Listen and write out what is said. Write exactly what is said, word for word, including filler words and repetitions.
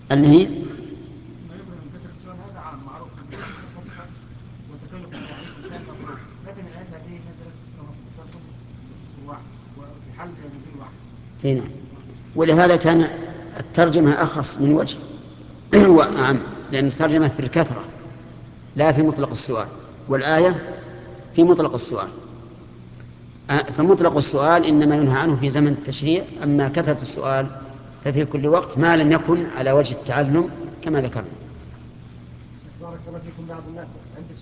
اللي هي هنا، ولهذا كان الترجمة أخص من وجه وأعم، لأن الترجمة في الكثرة لا في مطلق السؤال، والآية في مطلق السؤال. فمطلق السؤال إنما ينهى عنه في زمن التشريع، أما كثرة السؤال ففي كل وقت ما لم يكن على وجه التعلم كما ذكرنا. بارك الله فيكم. بعض الناس